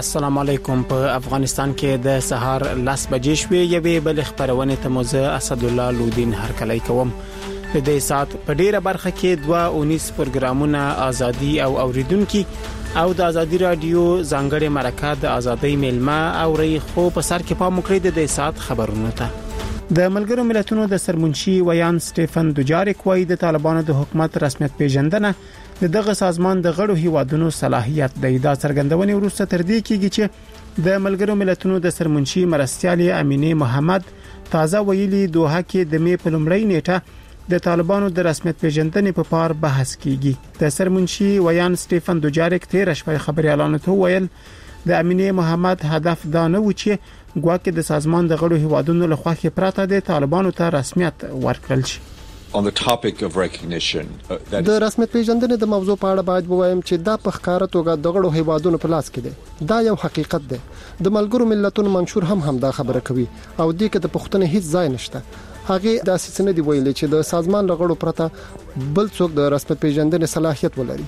السلام علیکم. په افغانستان کې د سهار 10 بجې شوې یوې بل خبرونه ته موزه اسد الله لودین هرکلی کوم. د دې سات په ډیره برخه کې 219 پروګرامونه ازادي او اوریدونکو او د ازادي رادیو ځانګړي مرکه د ازادۍ میلمه او ری خو په سر کې پام وکړي د دې سات خبرونه ته. د ملګرو ملتونو د سرمنشي ویان سټيفن دوجاریک وایي د طالبانو د حکومت رسمیت پیژندنه دغه سازمان د غړو هیوادونو صلاحیت دی. دا څرګندونه وروسته تر دې کېږي چې د ملګرو ملتونو د سرمنشي مرستيالي امینه محمد تازه ویلي دوحه کې د می په لومړۍ نیټه د طالبانو د رسمیت پیژندنې په پار بحث کیږي. د سرمنشي ویان سټيفن دوجاریک تیر شپه خبري اعلان ویل د امینه محمد هدف دا نه و چې ګواکې د سازمان د غړو هیوادونو له خوا کې پراته د طالبانو ته رسمیت ورکړل شي. On the topic of recognition د رسمیت پیژندنې د موضوع په اړه باید ووایم چې دا په ښکارا توګه د غړو هیوادونو په لاس کې دی. دا یو حقیقت دی. د ملګرو ملتونو منشور هم دا خبره کوي او دې کې د پښتنې هیڅ ځای نشته. هغه د اساس نه دی ویلي چې د سازمان لغړو پرته بل څوک د رسمیت پیژندنې صلاحیت ولري.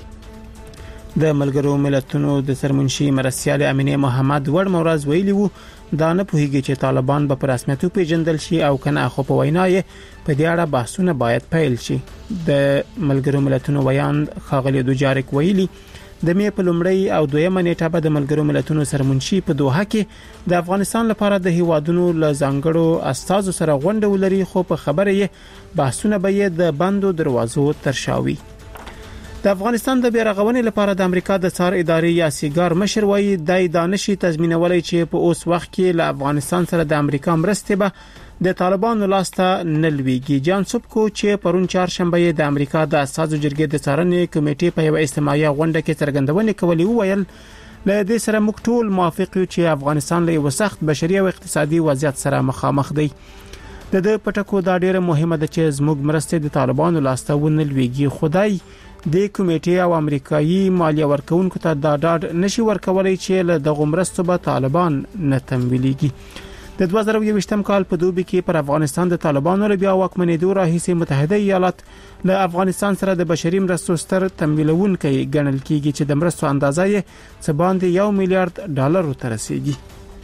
د ملګرو ملتونو د سرمنشي مرستيالي امینه محمد وړ مورز ویلی وو دا نه پوهیږي چې طالبان به په رسمیت پیژندل شي او کنه خو په وینای په دې اړه بحثونه باید پیل شي. د ملګرو ملتونو ویان خاغلی دوجاریک ویلی د می په لومړی او دویمه نیټه به د ملګرو ملتونو سرمنشي په دوحه کې د افغانستان لپاره د هیوادونو ل ځانګړو استازو سره غونډه ولري خو په خبره یې بحثونه به د بندو دروازو ترشاوي. د افغانستان د بیرغونې لپاره د امریکا د څار ادارې یا سیګار مشر وایي د دانشي تضمینولای چې په اوس وخت کې له افغانستان سره د امریکا مرستې به د طالبانو لاسته نلويږي. جان سوبکو چې پرون چهارشنبه د امریکا د اساسو جرګې د څارنې کمیټې په یو اجتماعي غونډه کې څرګندونه کوي ویل له دې سره موږ ټول موافق یو چې افغانستان له یو سخت بشري او اقتصادي وضعیت سره مخامخ دی. د پټکو دا ډیره مهمه ده چې زموږ مرستې د طالبانو لاسته ونلويږي. خدای د کمیټې او امریکایي مالیه ورکونکو ته دا ډاډ نشي ورکولای چې له دغه مرستو به طالبان نه تمویلېږي. د 2021م کال په دوبي کې پر افغانستان د طالبانو له بیا واکمنېدو راهیسې متحده ایالات له افغانستان سره د بشري مرستو ستر تمویلونکي ګڼل کیږي چې د مرستو اندازه یې څه باندې $1 میلیارډ ته رسیدي.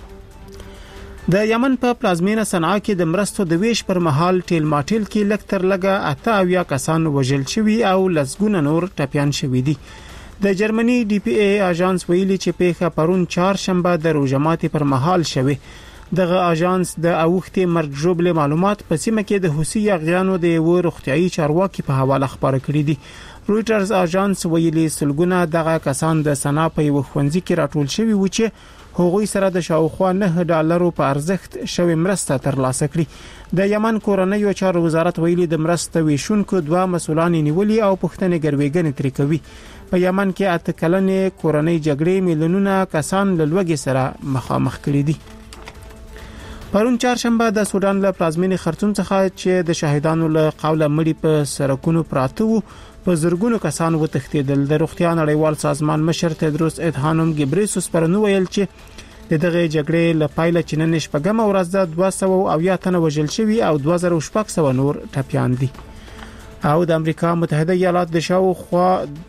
د یمن په پلازمینه صنعا کې د مرستو د ویش پر مهال ټیل ماټیل کې لکتر لګه 88 کسان وژل شوي او لسګونه نور ټپيان شوي دي. د جرمني ډي پی ای اژانس ویلي چې پیښه پرون چهارشنبه د روزماتي پر مهال شوه. دغه اژانس د اوختي مرګ جوړبل معلومات په سیمه کې د حوثي یغیانو د یو روغتيایي چارواکي په حواله خبره کړې دي. رويټرز اژانس ویلي سلګونه دغه کسان د صنعا په یو خوندزي کې راټول شوي و چې هغوی سره د شاوخوا $9 په ارزښت شوی مرسته ترلاسه کړي. د یمن کورنۍ چارو وزارت ویلي د مرسته ویشونکو دوه مسولان نیولي او پښتنې ګرویګنې ترې کوي. په یمن کې 8 کلنې کورنۍ جګړې میلیونونه کسان له لوږې سره مخامخ کړي دي. پرون چهارشنبه د سودان له پلازمینې خرطوم څخه چې د شهیدانو له قوله مړي په سرکونو پراته وو په زرګونو کسان وتښتیدل. د روغتیا نړیوال سازمان مشر تدروس ادهانوم ګبریسوس پرنو ویل چې دغه جګړې له پایله چې نن شپږم ورځ د 200 تنه وژل شوي او 2600 نور ټپيان دي. او د امریکا متحده ایالات د شاوخوا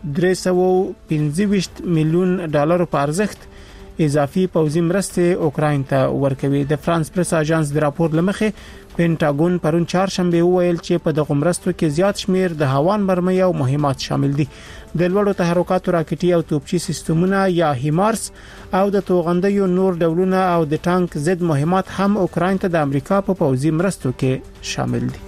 $325 میلیون په ارزښت اضافي پوځي مرستې اوکراین ته ورکوي. د فرانس پریس اژانس د راپور لمخې پینټاګون پرون چهارشنبه ویل چې په دغه مرستو کې زیات شمیر د هوان مرمۍ او مهمات شامل دي. د لوړو تحرکاتو راکټي او توپچي سیستمونه یا هیمارس او د توغندیو نور ډولونه او د ټانک ضد مهمات هم اوکراین ته د امریکا په پوځي مرستو کې شامل دي.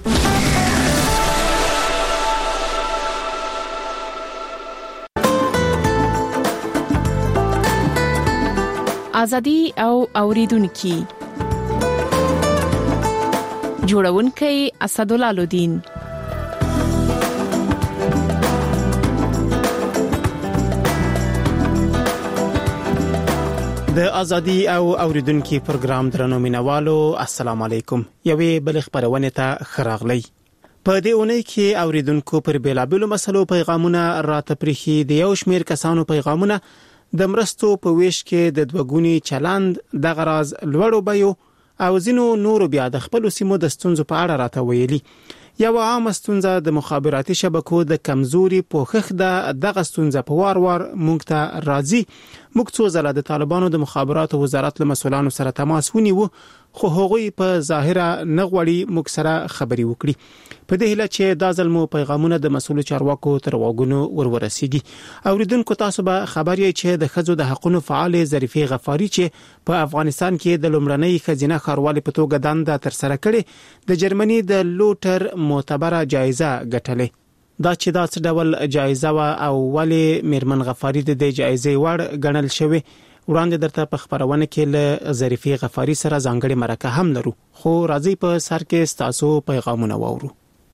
ازادي او اوریدونکو جوړونکي اسد الله لودین. د ازادي او اوریدونکو پروګرام درنو مینوالو السلام علیکم. یوې بل خبرونه ته خراغلی. په دې اونۍ کې اوریدونکو پر بیلابلو مسلو پیغامونه راته پرخي د یو شمیر کسانو پیغامونه د مرستو په ویش کې د دوګونی چلند د غراز لوړو بيو او زینو نور بیا د خپل سیمو د ستونزو په اړه راته ویلي. یو عام ستونزه د مخابراتي شبکو د کمزوري پوښښ دغه ستونزه په وار مونږ ته راځي. موږ څو ځله د طالبانو د مخابراتو وزارت له مسؤلانو سره تماس ونیو، خو هغوی په ظاهره نه غواړي موږ سره خبري وکړي. په دې هیله چې دا ځل مو پیغامونه د مسؤل چارواکو تر واګونو ورسیږي. اوریدونکو تاسو به خبر یې چې د ښځو د حقوقو فعال ظریفه غفاری چې په افغانستان کې د لومړنۍ ښځینه ښاروالۍ په توګه دنده تر سره کړې، د جرمني د لوټر معتبره جایزه ګټلې. دا چې دا څه ډول جایزه و او ولې میرمن غفاری د دې جایزې وړ ګڼل شوې، وړاندې درته په خبرونه کې له ظریفه غفاری سره ځانګړي مرکه هم لرو، خو راځي په سر کې تاسو پیغامونه واورو.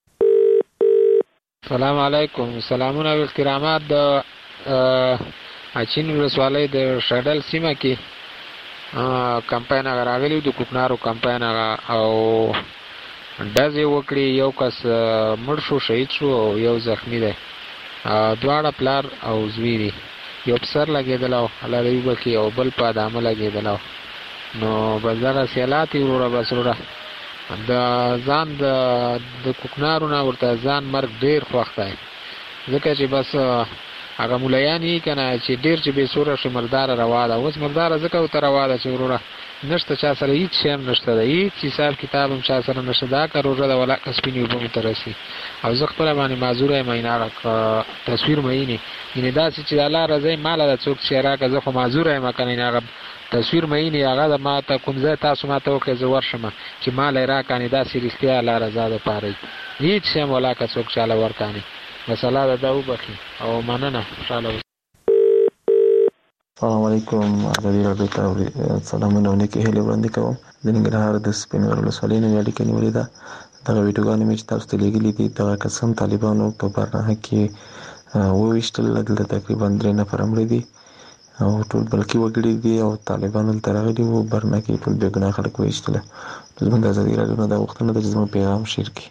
السلام علیکم. سلامونه او احترامات د اچین ولسوالۍ د شډل سیمه کې کمپاین راغلی د کوکنارو کمپاین او دازې وکړي. یو کس مړ شو، شهید شو او یو زخمی دی. دواړه پلار او زوی دي. یو په سر لګېدل او الله دې وبخي او بل په ادامه لګېدل. نو بس دغه سیالات یې وروره بس وروره د ځان د کوکنارو نه ورته ځان مرګ ډېر خوښ دی، ځکه چې بس هغه ملیان یې که نه چې ډېر چې بې سوره شي مرداره روا ده. اوس مرداره ځکه ورته روا ده چې وروره نشته چا سره هیڅ شی هم نشته ده، هیڅ حساب کتاب هم چا سره نشته. دا که روژه ده ولا که سپینې اوبه مو ته رسي. او زه خپله باندې معذوره یم، هغه تصویر مینې یعنې داسې چې د الله رضا ماله ده څوک چې راکړه، زه خو معذوره یم که نه هغه تصویر مینې هغه د ما ته کوم ځای تاسو ما ته وکړئ زه ورشم چې ماله یې راکړه، داسې رښتیا الله رضا دپاره هیڅ شی هم ولا که څوک چاله ورکړي. بس الله د ده وبخي او مننه. خوشحاله اوسئ. السلام علیکم. ازادي راډیو ته سلامونه او نیکې هیلې وړاندې کوم. د ننګرهار د سپین غر ولسوالۍ نه مې اړیکه نیولې ده. دغه ویډیوګانې مې چې تاسو ته لیږلي دي، دغه قسم طالبانو په برنامه کې وویشتل. دلته تقریبا 3 نفره مړه دي او ټول بلکې وګړي دي او طالبانو دلته راغلي وو، برنامه کې ټول بې ګناه خلک وویشتله. زموږ د ازادي راډیو نه دا غوښتنه ده چې زموږ پیغام شیر کړي.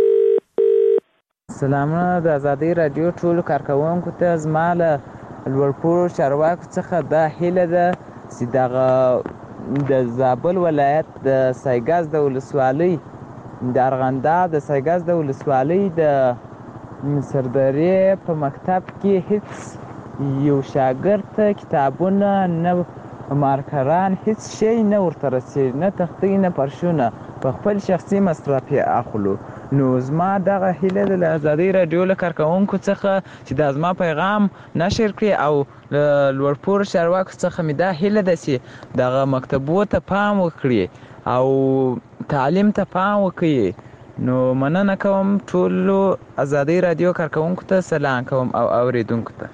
سلامونه د ازادي راډیو ټولو کارکوونکو ته. زما له لوړپوړو چارواکو څخه دا هیله ده چې دغه د زابل ولایت د سایګاز د ولسوالۍ د ارغنداب د سایګاز د ولسوالۍ د سرداري په مکتب کې هیڅ یو شاګرد ته کتابونه نه مارکران هیڅ شی نه ورته رسېږي، نه تختې نه پرشونه، په خپل شخصي مصرف یې اخلو. نو زما دغه هیله ده له ازادي راډیو له کارکوونکو څخه چې دا زما پیغام نشر کړي او لوړپوړو چارواکو څخه مې دا هیله ده چې دغه مکتبو ته پام وکړي او تعلیم ته پام وکړي. نو مننه کوم ټولو ازادي راډیو کارکوونکو ته سلام کوم او اوریدونکو ته.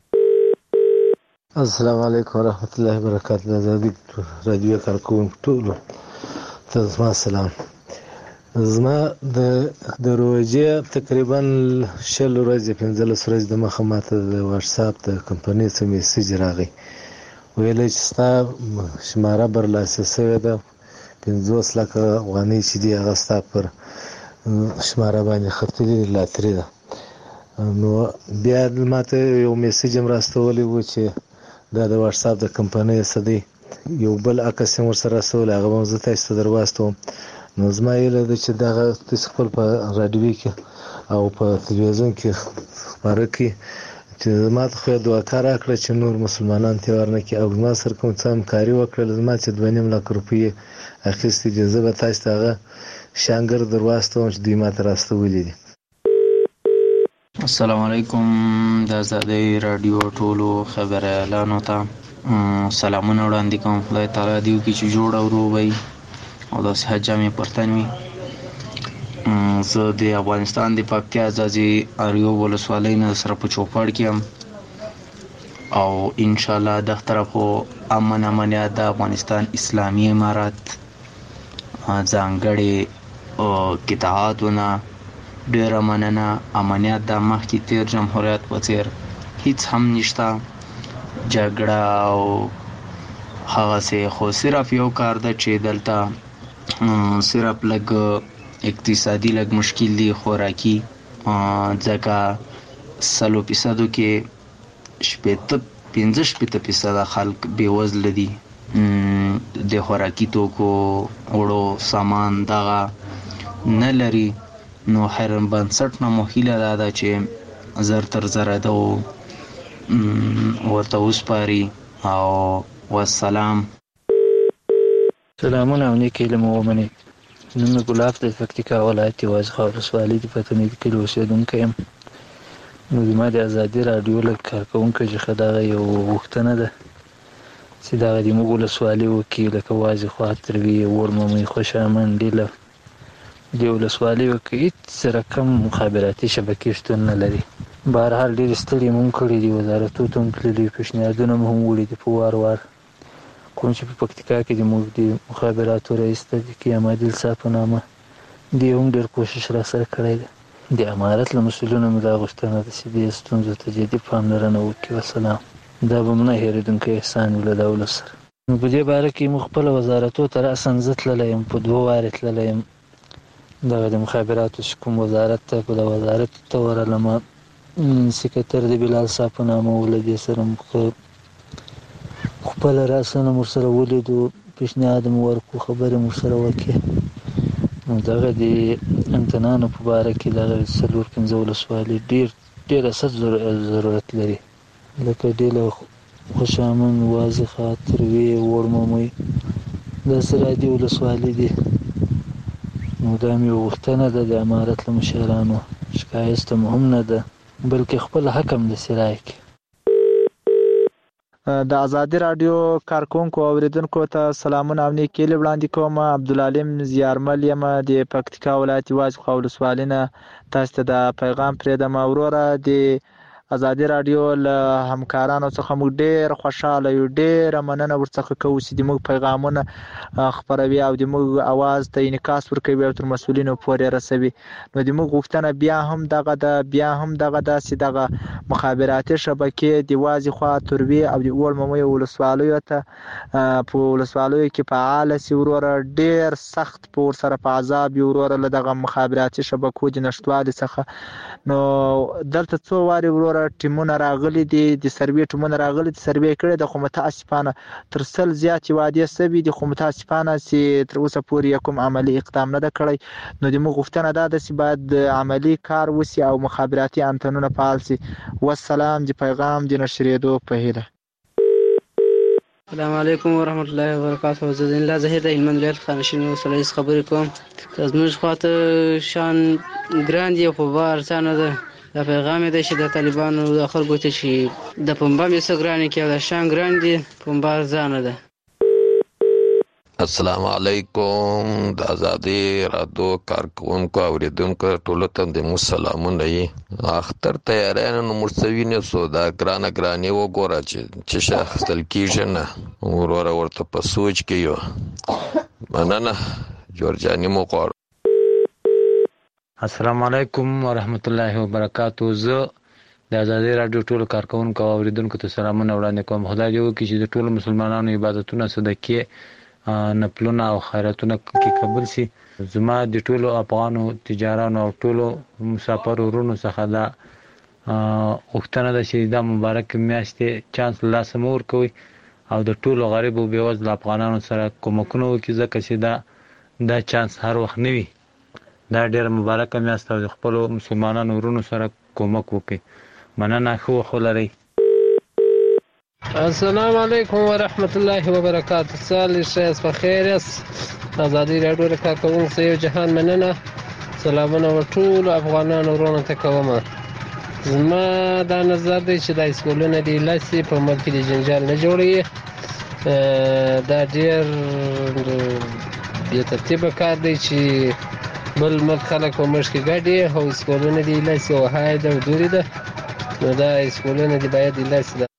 السلام علیکم ورحمت الله وبرکاته. ازادي راډیو کارکوونکو ټولو ته زما سلام. زما د روژې تقریبا 20 ورځې 15 ورځې د مخه ماته د واتساپ د کمپنۍ څخه میسج راغی، ویلی چې ستا شماره برلاسه شوې ده، 50 لکه افغانۍ چې دي هغه ستا پر شماره باندې ختلې لاترې ده. نو بیا ماته یو میسج هم راستولی و چې دا د واتساپ د کمپنۍ څه دی، یو بل عکس هم ورسره راستولی، هغه به هم زه تاسو ته در واستوم. نو زما هیله ده چې دغه تاسو خپل په راډیو کې او په تلویزیون کې خپاره کړي چې زما ته خو یې دعاکار راکړه چې نور مسلمانان تیوار نه کړي او زما سره کوم څه همکاري وکړله. زما چې 2.5 لک روپۍ اخیستې دي، زه به تاسو ته هغه شانګر در واستوم چې دوی ما ته راستولي دي. السلام علیکم. د ازادۍ راډیو ټولو خبریالانو ته سلامونه وړاندې کوم. خدای تعالی دې وکړي چې جوړ او روغ وي او د صحت جامې پرتن وي. زه د افغانستان د پکتیا ځاځي اریو ولسوالۍ نه سره په چوپړ کې یم او انشاءالله د طرف امنیت د افغانستان اسلامي امارات ځانګړي قطاعاتونه ډېره مننه. امنیت د مخکې تیر جمهوریت په څېر هیڅ هم نشته، جګړه او هغسې، خو صرف یو کار ده چې دلته صرف لږ اقتصادي لږ مشکل دی، خوراکي، ځکه 100% کې 15% خلک بېوزله دي، د خوراکي توکو وړو سامان دغه نه لري. نو خیر بنسټ نه مو هیله دا ده چې زر تر زره ده ورته وسپاري او والسلام. سلامونه او نیک علم ومني. نوم مې ګلاب د پکتیکا ولایت یوازې ولسوالۍ د پتنې د کلي اوسېدونکی یم. نو زما د ازادي راډیو له کارکوونکو څخه دغه یو غوښتنه ده چې دغه د موږ ولسوالۍ وکړي لکه وازې خوا تروي ورممۍ خوشامند ډیله د ولسوالۍ وکړي هېڅ رقم مخابراتي شبکې شتون نه لري. بهرحال ډېرې ستړي مو هم کړي دي، وزارتونو ته هم تللي، پیشنهادونه مو هم وړي دي په وار وار. کوم چې په پکتیکا کې د موږ د مخابراتو رئیس صدیقي احمدل صاحب په نامه دی هم ډېر کوشش را سره کړی دی. د امارت له مسؤلینو مې دا غوښتنه ده چې دې ستونزو ته جدي پاملرنه وکړي. وسلام. دا به مو نه هېرېدونکی احسان وي له دولت سره. نو په دې باره کې موږ خپله وزارتونو ته رأساً زه تللی یم، په 2 وارې تللی یم دغه د مخابراتو چې کوم وزارت ته په د وزارت ته ورغلم، سکرتر د بلال صاحب په نامه و، له دې سره خپله رأساً ورسره ولیدو، پیشنهاد مو ورکړو، خبرې مو ورسره وکړې. نو دغه د امتنانو په باره کې دغه 4-5 ولسوالۍ ډېر اساس ضرورت لري، لکه ډیله، خوشامند، وازې خوا، تروي، وړممۍ، داسې رادي ولسوالۍ دي. نو دا مې یوه غوښتنه ده د امارت له مشرانو، شکایست هم نه ده بلکې خپل حق هم داسې رایکړي. د ازادي راډیو کارکوونکو او اوریدونکو ته سلامونه او نیک هیلې وړاندې کوم. عبدالعلیم زیارمل یم د پکتیکا ولایت وازې خوا ولسوالۍ نه. تاسو ته دا پیغام پرېږدم. وروره د ازادي راډیو له همکارانو څخه موږ ډېر خوشحاله یو، ډېره مننه ورڅخه کوو چې د موږ پیغامونه خپروي او د موږ اواز ته انعکاس ورکوي او تر مسؤلینو پورې رسوي. نو د موږ غوښتنه بیا هم دغه ده چې دغه مخابراتي شبکې د وازې خوا، تروي او د وړممۍ ولسوالیو ته په ولسوالیو کې فعاله شي. وروره ډېر سخت په ورسره په عذاب یو وروره له دغه مخابراتي شبکو د نشتوالي څخه. نو دلته څو وارې وروره ټیمونه راغلي دي، د سروې ټیمونه راغلي دي، سروې کړې ده، خو متاسفانه تر 100 زیاتې وعدې شوي دي، خو متاسفانه چې تر اوسه پورې کوم عملي اقدام نه ده کړی. نو د موږ غوښتنه دا ده چې باید عملي کار وشي او مخابراتي انتنونه فعال شي. والسلام. د پیغام د نشرېدو په هیله. السلام علیکم ورحمت الله وبرکاته. زه د الله زهیر د هلمند ولایت خانشین ولسوالۍ څخه خبرې کوم. زموږ خواته شان ګران دی خو بار څه نه ده. دا پیغام دی چې د طالبانو د خلکو ته چې د پنبه مې څه ګرانې کې او د شان ګران دي، پنبه ځانه ده. السلام علیکم. د ازادي راډیو کارکوونکو او اوریدونکو ټولو ته د مو سلامونه یي. اختر تیارانو نو مرسوي نه سو دا ګرانې وګوره چې شاخصل کیږي نه وروره ورته په سوچ کې یو مننه جورجاني مو غواړم. السلام علیکم ورحمت الله وبرکاته. زه د ازادي راډیو ټولو کارکوونکو او اوریدونکو ته سلامونه وړاندې کوم. خدای دې وکړي چې د ټولو مسلمانانو عبادتونه، صدقې، نفلونه او خیراتونه کې قبول شي. زما د ټولو افغانو تجارانو او ټولو مسافر ورونو څخه دا غوښتنه ده چې دا مبارک میاشتې چانس له لاسه مه ورکوئ او د ټولو غریب او بېوزله افغانانو سره کومکونه وکړي، ځکه چې دا چانس هر وخت نه وي. دا ډېره مبارکه میاشت او د خپلو مسلمانانو ورونو سره کومک وکړئ. مننه. ښه وخت ولرئ. السلام علیکم ورحمت الله وبرکاته. سال شایست بخیر است. ازادي راډیو د کارکوونکو یو جهان مننه. سلامونه ټول افغانانو ورونو ته کوم. زما دا نظر دی چې د اسکولونو د لاسي په ملک د جنجال نه جوړي. دا ډېر بې ترتیبه کار دی چې بل ملک خلک په مشک کې ګډي او اسکولونه د لاسي او هاي د دوری ده. نو دا اسکولونه د باید د لاسي ده.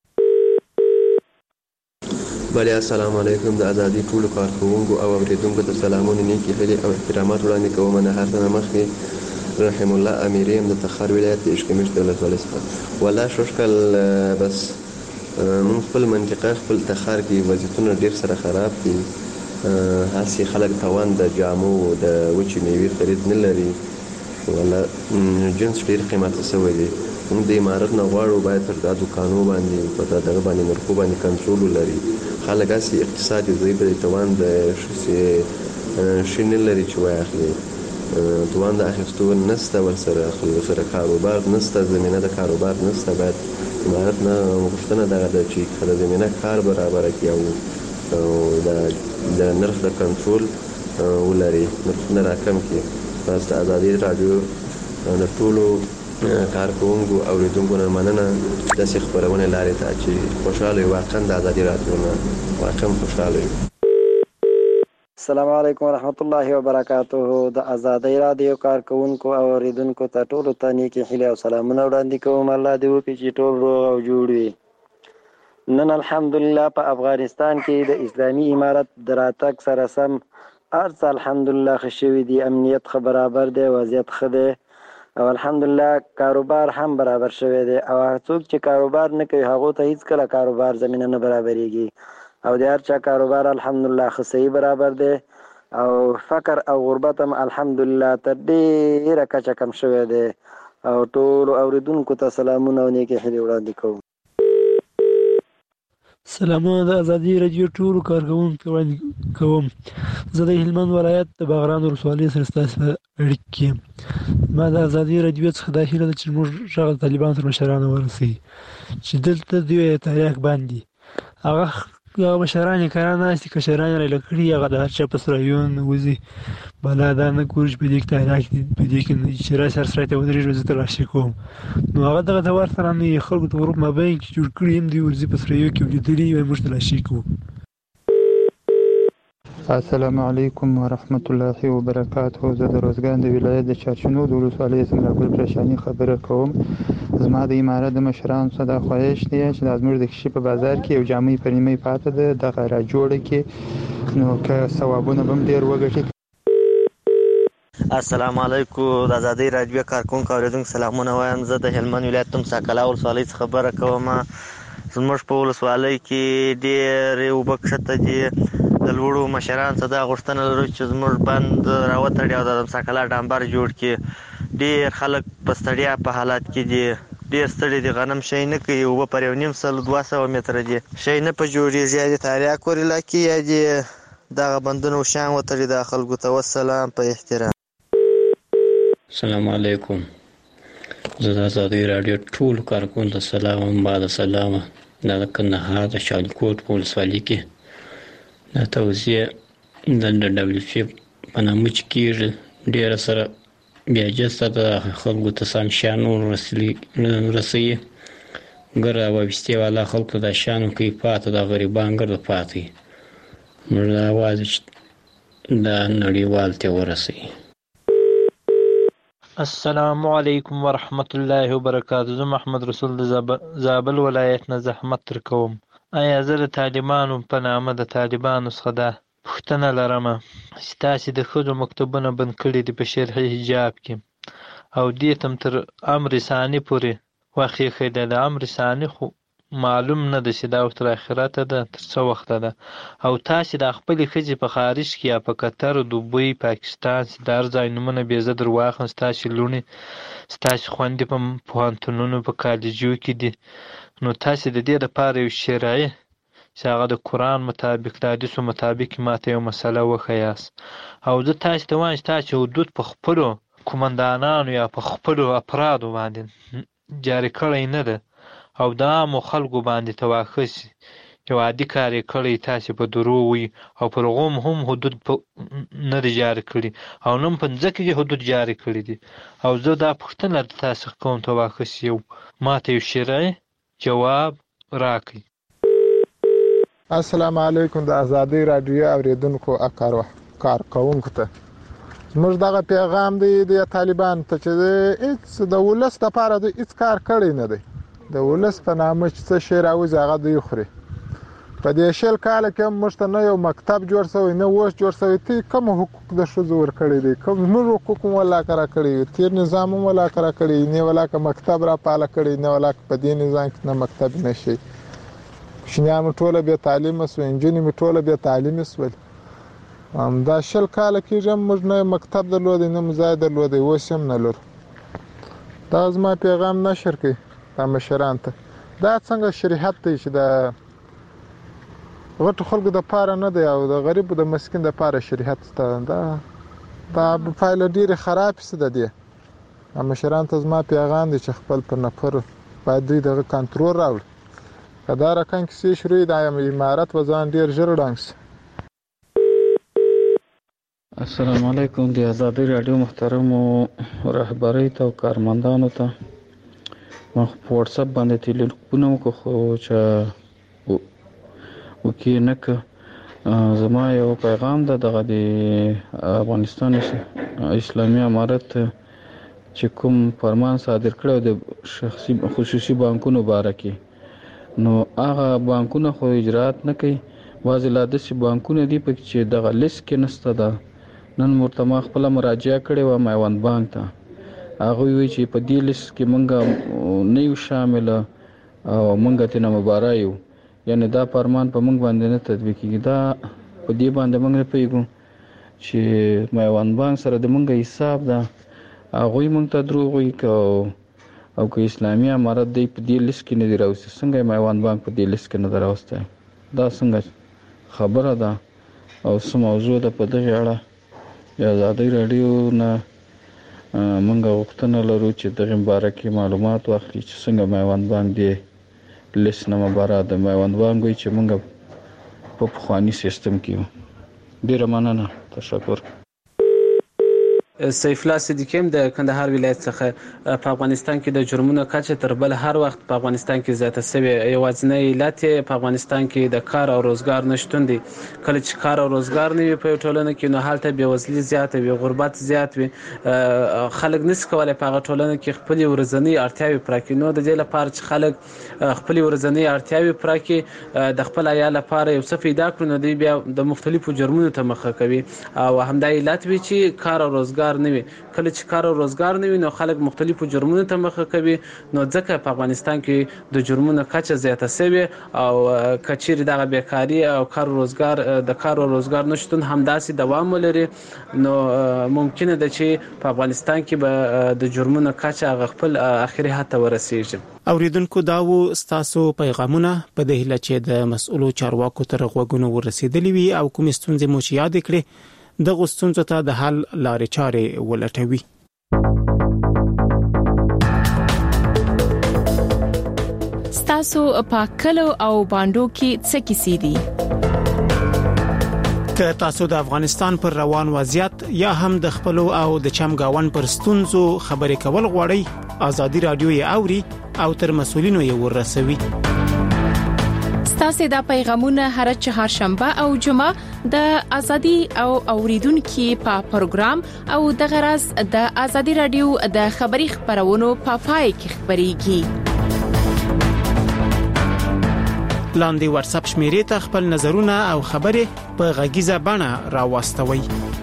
بله السلام علیکم. د ازادي ټولو کارکوونکو او اوریدونکو ته سلامونه، نیکې هیلې او احترامات وړاندې کوم. نه هر څه مخکې رحم الله امیری هم د تخار ولایت د اشکمش د ولسوالۍ څخه. والله شوشکل بس مونږ خپل منطقه خپل تخار کې وضعیتونه ډېر سره خراب دي. هسې خلک توان د جامو د وچې میوې خرید نه لري. والله جنس ډېر قیمته شوی دی. موږ د امارت نه غواړو باید پر دا دوکانو باندې په دغه باندې نرخو باندې کنټرول ولري. خلک هسې اقتصاد یې ضعیف دی، توان د شي نه لري چې واخلي. توان د اخیستو نشته، ورسره کاروبار نشته، زمینه د کاروبار نشته. باید امارت نه غوښتنه دغه ده چې د زمینه کار برابره کړي او د نرخ د کنټرول ولري، نرخونه راکم کړي. بس د ازادي راډیو د ټولو کارکوونکو اوریدونکو نه مننه داسې خپرونې لارې ته چې خوشحاله وي. واقعا د ازادي راډیو نه واقعا خوشحاله وي. السلام علیکم ورحمت الله وبرکاته. د ازادي راډیو کارکوونکو او اوریدونکو ته ټولو ته نیکې هیلې او سلامونه وړاندې کوم. الله دې وکړي چې ټول روغ او جوړ وي. نن الحمدلله په افغانستان کې د اسلامي امارت د راتګ سره سم هر څه الحمدلله ښه شوي دي. امنیت ښه برابر دی، وضعیت ښه دی او الحمدلله کاروبار هم برابر شوی دی. او څوک چې کاروبار نه کوي هغو ته هیڅکله کاروبار زمینه نه برابرېږي او د هر چا کاروبار الحمدلله ښه صحیح برابر دی او فقر او غربت هم الحمدلله تر ډېره کچه کم شوی دی. او ټولو اوریدونکو ته سلامونه او نیکې هیلې وړاندې کوم. سلامونه د ازادي راډیو ټولو کارکوونکو وړاندې کوم. زه د هلمند ولایت د باغران ولسوالۍ سره ستاسو په اړیکه کې یم. ما د ازادي راډیو څخه دا هیله ده چې موږ غږ د طالبانو تر مشرانو ورسوي چې دلته دوی تاریخ باندې هغه مشران یې کاران ناستي کشران یې رایله کړي، هغه د هر چا په سرایون وځي بالا دا نه ګوري چې په دې کې تاریخ دي، په دې کې چې راسي هر سرای ته ودرېږي زه تلاشي کوم. نو هغه دغه د ور سره نه یې خلکو د غروب مابین کې جوړ کړي هم دوی ورځي په سرایو کې ولیدلي وایي موږ تلاشي کوو. السلام علیکم ورحمت الله وبرکاته. زه د روزګان د ولایت د چارچنو د ولسوالۍ څخه ګل پرشاني خبره کوم. زما د امارت د مشرانو څخه دا خواهش دی چې د زموږ د کشي په بازار کې یو جامع په نیمه پاته ده دغه را جوړه کې نو که ثوابونه به هم ډېر وګټي. السلام علیکم. د ازادي راډیو کارکوونکو اوریدونکو سلامونه وایم. زه د هلمند ولایت تمساکلا ولسوالۍ څخه خبره کوم. زموږ په ولسوالۍ کې ډېرې اوبه کښته دي. د لوړو مشرانو څخه دا غوښتنه لرو چې زموږ بند راوتړي او د تمساکلا ډامبر جوړ کړي. ډېر خلک په ستړیا په حالت کې دي، ډېر ستړي دي، غنم شی نه کوي، اوبه پر 1.5 متره دي، شی نه په جوړېږي. یا دې تاریاک ورلا کړي یا دې دغه بندونه وشان وتړي. د خلکو ته والسلام په احترام. السلام علیکم. زه د ازادي راډیو ټولو کارکوونکو ته سلام وایم. بعد سلامه. دا د کندهار د شالکوټ په ولسوالۍ کې د توزیع د WFP په نامه چې کېږي ډېره سره بیا جسته د خلکو ته سم شیانو رسوي. ګر وابستې والا خلکو د شیانو کوي پاته د غریبان ګرده پاتې موږ دا وایو چې دا نړیوال ته ورسوي. السلام علیکم ورحمت الله وبرکاته. زه محمد رسول د زابل ولایت نه زحمت تر کوم. آیا زه د طالبانو په نامه د طالبانو څخه دا پوښتنه لرم چې تاسې د ښځو مکتبونه بند کړي دي په شرعي حجاب کې او دې ته تر امر ثاني پورې وخت ایښی دی. د امر ثاني خو معلوم نه ده چې دا تر آخرته ده تر څه وخته ده. او تاسې د خپلې ښځې په خارج کې یا په قطر، دوبۍ، پاکستان چې د هر ځای نومونه بې زه در واخلم ستاسې لوڼې ستاسې خویندې په پوهنتونونو په کالجو کې دي، نو تاسې د دې لپاره یو شرعي چې هغه د قرآن مطابق د حدیثو مطابق ماته یو مسله وښیاست. او زه تاسې ته وایم چې تاسې حدود په خپلو قمندانانو یا په خپلو افرادو باندې جاري کړی نه ده او د عامو خلکو باندې توافق یو عادي کار یې کړی، تاسې په دروغ وي او پر هغو هم حدود نه دي جاري کړي او نه هم په ځمکه کې حدود جاري کړي دي. او زه دا پوښتنه تاسې کوم توافق یو ماته یو شرعي جواب راکړي. السلام علیکم. د ازادي راډیو اوریدونکو کارکوونکو ته زموږ دغه پیغام دی د طالبان ته چې هیڅ د ولس لپاره دوی هیڅ کار کړی نه دی. د ولس په نامه چې څه شی راوځي هغه دوی خوري. په دې 20 کاله کې موږ ته نه یو مکتب جوړ شوی نه اوس جوړ شوی. تی کوم حقوق د ښځو ورکړي دي؟ کوم موږ حقوق ولا کرا کړی؟ تیر نظام ولا کرا کړی نه ولا مکتب را پاله کړی نه ولا په دې نظام کې نه مکتب نشي. شنیانو ټوله به تعلیم وسو، انجنې می ټوله به تعلیم وسول. دا 20 کاله کې موږ نه مکتب درلودی نه مزاید درلودی، اوس هم نه لرو. دا زما پیغام نشر کړي د مشران ته. دا څنګه شریعت دی چې د غټو خلکو د پاره نه دی او د غریب د مسکین د پاره شریعت ته دا دا پایله ډېرې خرابې څه ده دې مشران ته زما پیغام دی چې خپل په نفر باید دوی دغه کنټرول راوړي که دا رقم کیسې شروع دا امارت به ځان ډېر ژر ړنګ شي. السلام علیکم. د آزادۍ راډیو محترمو رهبرۍ ته او کارمندانو ته ما په واتس اپ باندې ټلیفون وکړ خو چې وکې نه که زما یو پیغام ده دغه د افغانستان اسلامي امارت چې کوم فرمان صادر کړی د خصوصي بانکونو باره کې نو هغه بانکونه خو اجرات نه کوي. بعضې لا داسې بانکونه دي پکې چې دغه لیست کې نشته ده. نن ورته ما خپله مراجعه کړې وه میوند بانک ته. هغوی وایي چې په دې لیست کې موږ نه یو شامله او موږ ترېنه مبرا یو، یعنې دا فرمان په موږ باندې نه تطبیق کېږي. دا په دې باندې موږ نه پوهېږو چې میوند بانک سره د موږ حساب ده هغوی موږ ته دروغ وایي او که اسلامي امارت دی په دې لیست کې نه دی راوستی، څنګه میوند بانک په دې لیست کې نه دی راوستی؟ دا څنګه خبره ده او څه موضوع ده؟ په دغې اړه د ازادۍ راډیو نه موږ غوښتنه لرو چې دغې باره کې معلومات واخلي چې څنګه میوند بانک دې لیست نه مبرا ده. میوند بانک وایي چې موږ په پخواني سیستم کې یو. ډېره مننه، تشکر. سیف الله صدیقی د کندهار ولایت څخه په افغانستان کې د جرمونو کچه تر بل هر وخت په افغانستان کې زیاته شوې. یوازینی علت په افغانستان کې د کار او روزګار نشتون دی. کله چې کار او روزګار نه وي په ټولنه کې نو هلته بېوزلي زیاته وي، غربت زیات وي، خلک نشي کولی په هغه ټولنه کې خپلې ورځنۍ اړتیاوې پوره کړي. نو د دې لپاره چې خلک خپلې ورځنۍ اړتیاوې پوره کړي، د خپل عیال لپاره یو څه پیدا کړي، نو دوی بیا د مختلفو جرمونو ته مخه کوي او همدا علت وي چې کار او روزګار نه وي. کله چې کار او روزګار نه وي نو خلک مختلفو جرمونو ته مخه کوي. نو ځکه په افغانستان کې د جرمونو کچه زیاته شوې او کچېرې دغه بیکاري او کار او روزګار نشتون همداسې دوام ولري نو ممکنه ده چې په افغانستان کې به د جرمونو کچه هغه خپل اخري حد ته ورسیږي. اوریدونکو دا و ستاسو پیغامونه په دې هیله چې د مسؤلو چارواکو تر غوږونو ورسېدلي وي او کوم ستونزې مو چې یاد کړې د غوښتنو ته د حل لارې چارې ولټوي. ستاسو په کلو او باندو کې څه کیسې دي؟ که تاسو د افغانستان پر روان وضعیت یا هم د خپل او د چمګاون پر ستونزو خبرې کول غواړئ، ازادي رادیو یې اوري او تر مسؤلینو یې ورسوي. ستاسو د پیغامونه هر چهارشنبه او جمعه د ازادي او اوریدونکو په پروګرام او د غرض د ازادي رادیو د خبري خبرونو په پای کې خبريږي. لاندې واتس اپ شمیرې ته خپل نظرونه او خبرې په غږیزه بڼه راوستوي.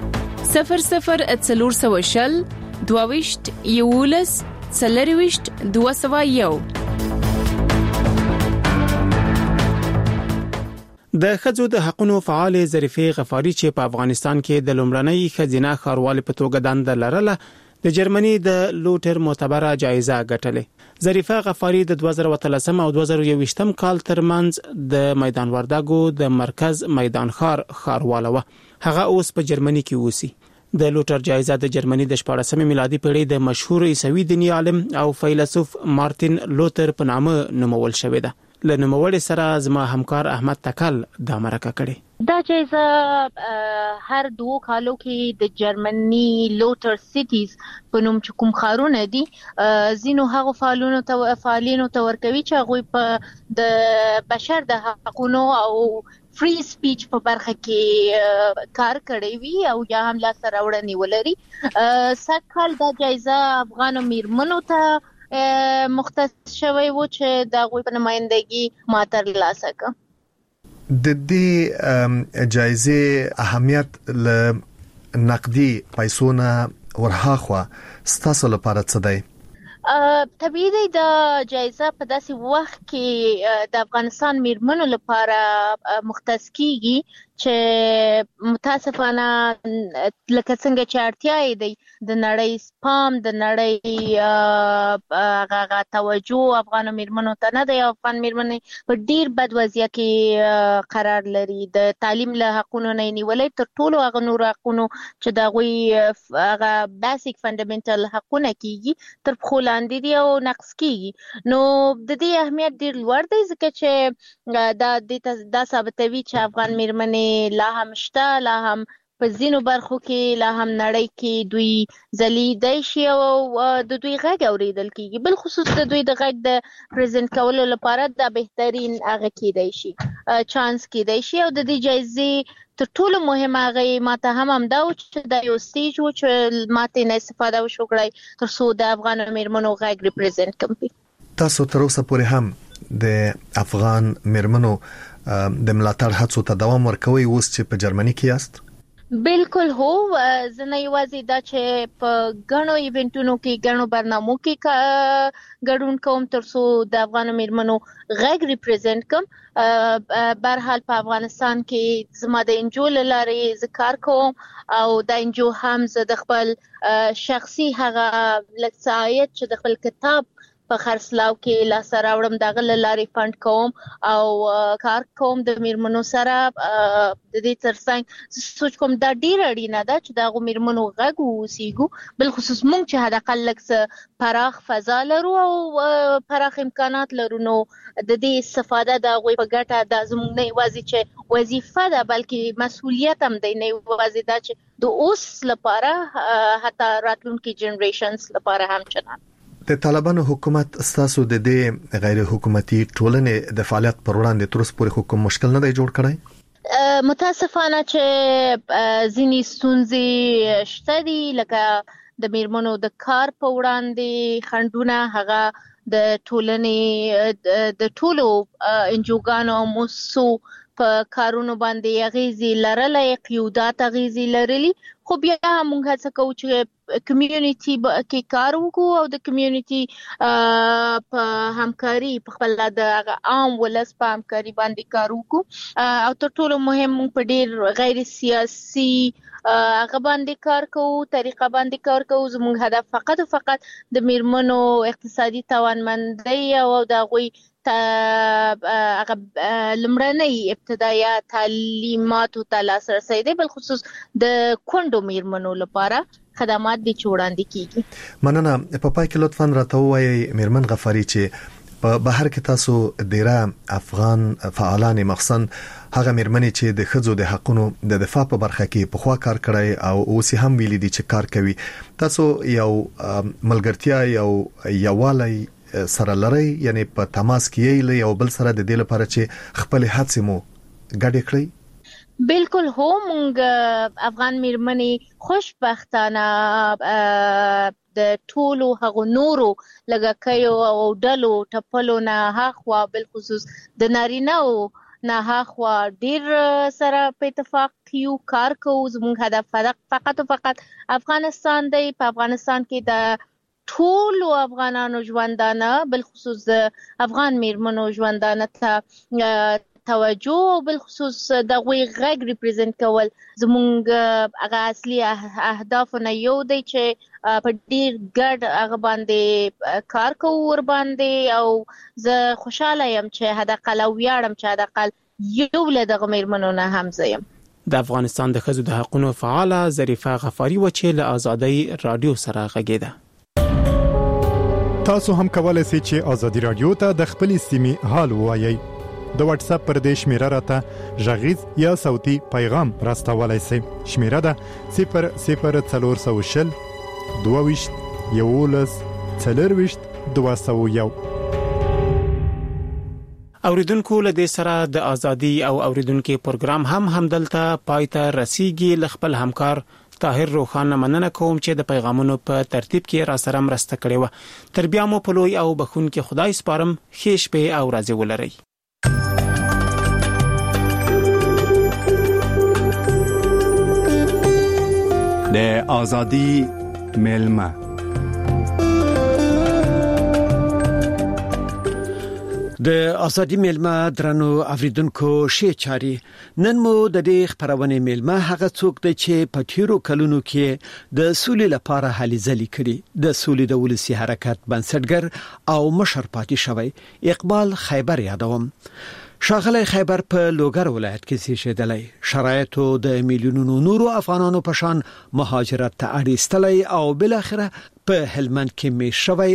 0040 22 یولس 40 201. د ښځو د حقوقو فعال ظریفه غفاری چې په افغانستان کې د لومړنۍ ښځینه ښاروالۍ په توګه دند لرله د جرمني د لوټر معتبره جایزه ګټلې. ظریفه غفاری د 2013 او 2021 کال ترمنځ د میدان وردګو د مرکز میدان ښارواله و. هغه اوس په جرمني کې اوسي. د لوټر جایزه د جرمني د 14 میلادي پیړۍ د مشهور عیسوي دیني عالم او فیلسوف مارټین لوتر په نامه نومول شوې ده. له نوموړي سره زما همکار احمد تکل دا مرکه کړې. دا جایزه هر 2 کالو کې د جرمني لوټر سیټیز په نوم کوم ښارونه دي زینو هغه فعالینو ته ورکوي چې هغه په د بشر د حقوقو او فری سپیچ په برخه کې کار کړی وي او یا هم لا سره وړاندې ولري. سکهال دا جایزه افغان میرمنو ته مختص شوی و چې د غوی په نمائندګي ماتر لاسه ک. د دې جایزه اهمیت ل نقدي پیسونه ورهاخوا ستاسو لپاره څه دی؟ طبیعي دی د جایزه په داسې وخت کې د افغانستان میرمنو لپاره مختص کیږي چې متاسفانه لکه څنګه چې اړتیا دی د نړۍ سپام د نړۍ هغه توجه افغان میرمنو ته نه دی. افغان میرمنې په ډیر بد وضعیت کې قرار لري. د تعلیم له حقونو نه نیولې تر ټولو هغه نور حقونو چې د غوي هغه بیسیک فندامنټل حقونه کیږي تر پخو لاندې دي او نقص کیږي. نو د دې اهمیت ډیر لوړ دی ځکه چې دا ثابتوي چې افغان میرمنې لا هم شته، لا هم په ځینو برخو کې لا هم نړۍ کې دوی ځلیدای شي او د دوی غږ اوریدل کیږي. بل خصوص د دوی د غږ د پریزنټ کولو لپاره دا بهترین هغه کیدای شي چانس کیدای شي. او د دې جایزې تر ټولو مهمه هغه ماته هم دا و چې دا یو سټیج و چې ماته نه استفاده وشوکړای تر څو د افغان میرمنو غږ ریپرزنټ کړي. تاسو تر اوسه پورې هم د افغان میرمنو د ملاتړ هڅو ته دوام ورکوي اوس چې په جرمني کې یاست؟ بالکل هو. زه نه یوازې دا چې په غنو ایونټونو کې غنو برنامو کې ګډون کوم تر څو د افغان میرمنو غږ ریپرزنټ کوم. برحال په افغانستان کې زما د انجو لارې ذکر کوم او د انجو هم زه د خپل شخصي هغه لکسایت چې د خپل کتاب په خرڅلاو کې لا سره وړم دغه لارې فند کوم او کار کوم د میرمنو سره. د دې ترڅنګ سوچ کوم دا ډیر اړینه ده چې دا میرمنو غږ وسیګو. بل خصوص مونږ چې هدا قلک پراخ فضا لرو او پراخ امکانات لرو نو د دې استفاده دا غوي په ګټه د زموږ نه یوازې چې وظیفه ده بلکې مسؤلیت هم دی. نه یوازې دا چې د اوس لپاره حتی راتلونکي جنریشنز لپاره هم چنان. د طالبانو حکومت ستاسو د دې غیر حکومتي ټولنې د فعالیت پر وړاندې تر اوسه پورې کوم مشکل نه دی جوړ کړی؟ متاسفانه چې ځینې ستونزې شته دي لکه د میرمنو د کار په وړاندې خنډونه هغه د ټولنې د ټولو انجوګانو او موسسو په کارونو باندې اغیزې لرلې قیودات اغیزې لرلې. خو بیا موږ هڅه کوو چې کمیونټي کې کار وکړو او د کمیونټي په همکاري په خپل د عام ولس په همکاري باندې کار وکړو او تر ټولو مهم په ډیر غیر سیاسي هغه باندې کار کوو طریقه باندې کار کوو. زموږ هدف فقط د میرمنو اقتصادي توانمندۍ او د غوي هغه لمړنۍ ابتدایي تعلیماتو ته لاسرسی دی. بل خصوص د کونډو میرمنو لپاره خدمات دي چې وړاندې کیږي. مننه. په پای کې لطفاً راته ووایي میرمن غفاری چې په بهر کې تاسو ډیره افغان فعالان مخصن هغه میرمنې چې د ښځو د حقونو د دفاع په برخه کې په خوا کار کړی او اوس هم ویلي دي چې کار کوي. تاسو یو ملګرتیا یووالی سره لري یعنی په تماس کې یې یو بل سره د دې لپاره چې خپل هڅې مو ګډې کړئ؟ بالکل هو. مونږ افغان میرمنې خوشبختانه د ټولو هغو نورو لګکیو او ډلو ټپلو نه هاخوا بل خصوص د نارینه‌و نه هاخوا ډیر سره په اتفاق یو کار کوو. زموږ هدف فقط افغانستان دی. په افغانستان کې د ټولو افغانانو ژوندانه بل خصوص د افغان میرمنو ژوندانه ته توجه او بل خصوص د غوي غږ ریپرزنټ کول زموږ هغه اصلي اهداف نه یو دی چې په ډیر ګډ هغه باندې کار کوو ور باندې. او زه خوشاله یم چې حداقل ویاړم چې حداقل یو له دغه میرمنو نه هم زم. د افغانستان د ښځو د حقوقو فعاله ظریفه غفاری و چې له آزادۍ رادیو سره غږیده. تاسو هم کولای شئ چې آزادي رادیو ته د خپل سیمې حال ووایي. د واتس اپ پر دې شمیره راته غږیز یا صوتي پیغام راستولای شئ. شمیره ده 00420 22 11 40 201. اوریدونکو له دې سره د ازادي او اوریدونکو پروګرام هم همدلته پایته رسیدي. خپل همکار طاهر روخان مننه کوم چې د پیغامونو په ترتیب کې را سره مرسته کړې و. تر بیا مو په لوی او بخون کې خدای سپارم. ښه شپه او ورځ ولرئ. د ازادي ملما د ازادي میلمه درنو اوریدونکو شی چاري نن مو د دې خبرونه میلمه هغه څوک دی چې په تیرو کلونو کې د سولې لپاره هلي ځلې کړي د سولې د ولسی حرکت بنسټګر او مشر پاتې شوی اقبال خیبر یادوم. شاغلی خیبر په لوګر ولایت کې زیږیدلی، شرایطو د میلیونونو نورو افغانانو په شان مهاجرت ته اړ ایستلی او بل اخره په هلمند کې می شوی